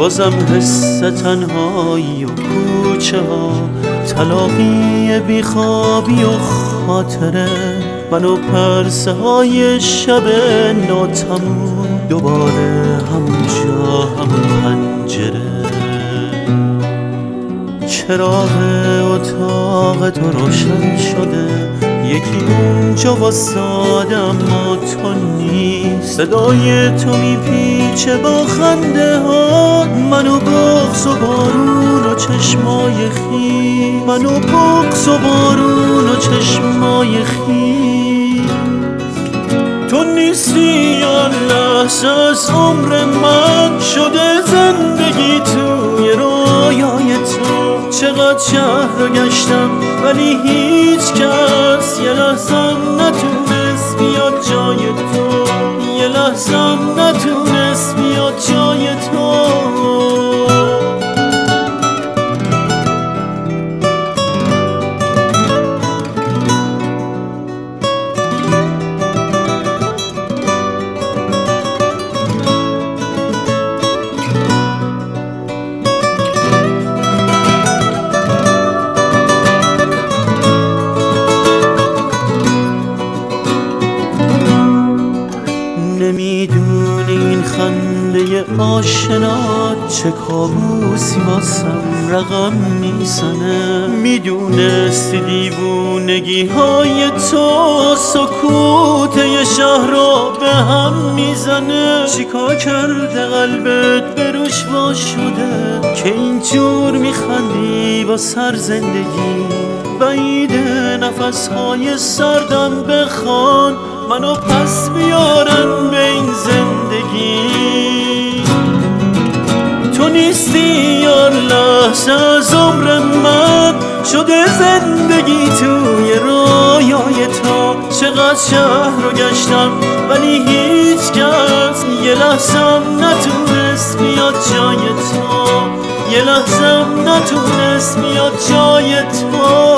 بازم حس تنهایی و کوچه ها، تلاقی بیخوابی و خاطره، من و پرسه های شب ناتموم، دوباره همونجا همون پنجره. چراغ اتاق تو روشن شده، یکی اونجا واساده اما تو نیست. صدای تو میپیچه با خنده ها، منو بغض و بارون و چشمای خیس، منو بغض و بارون و چشمای خیس. تو نیستی یا لحظه از عمر من، شده زندگی توی رویای تو. چقدر شهر رو گشتم ولی هیچ کس یه لحظم نتونست بیاد جای تو، یه لحظم نتونست بیاد جای تو. نمیدونی این خنده آشنات چه کابوسی واسم رقم میزنه. میدونستی دیوونگی های تو سکوت یه شهر رو به هم میزنه. چیکار کرده قلبت به روش وا شده که اینجور میخندی با سر زندگی؟ بعیده نفسهای سردم بخوان منو پس بیارن به این زندگی. تو نیستی یا لحظه از عمر من، شده زندگی توی رویای تو. چقدر شهر رو گشتم ولی هیچ کس یه لحظم نتونست بیاد جای تو، یه لحظم نتونست بیاد جای تو.